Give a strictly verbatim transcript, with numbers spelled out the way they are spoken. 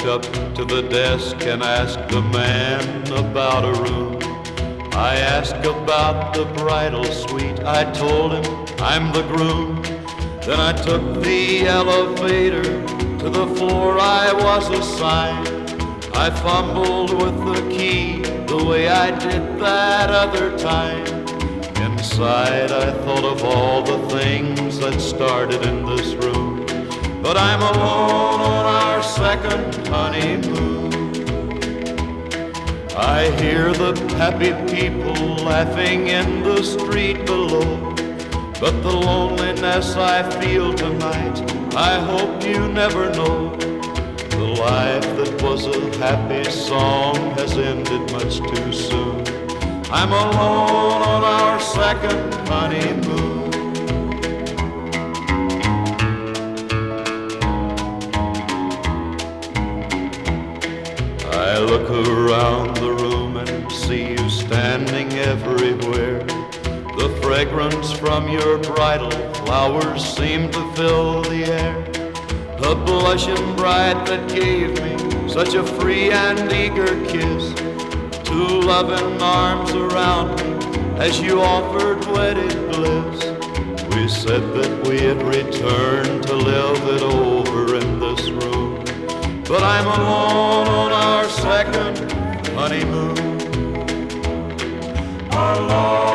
up to the desk and asked the man about a room. I asked about the bridal suite. I told him I'm the groom. Then I took the elevator to the floor I was assigned. I fumbled with the key the way I did that other time. Inside I thought of all the things that started in this room. But I'm alone on our second honeymoon. I hear the happy people laughing in the street below. But the loneliness I feel tonight, I hope you never know. The life that was a happy song has ended much too soon. I'm alone on our second honeymoon. I look around the room and see you standing everywhere. The fragrance from your bridal flowers seemed to fill the air. A blushing bride that gave me such a free and eager kiss. Two loving arms around me as you offered wedded bliss. We said that we'd return to live it over in this room. But I'm alone on our second honeymoon. Our love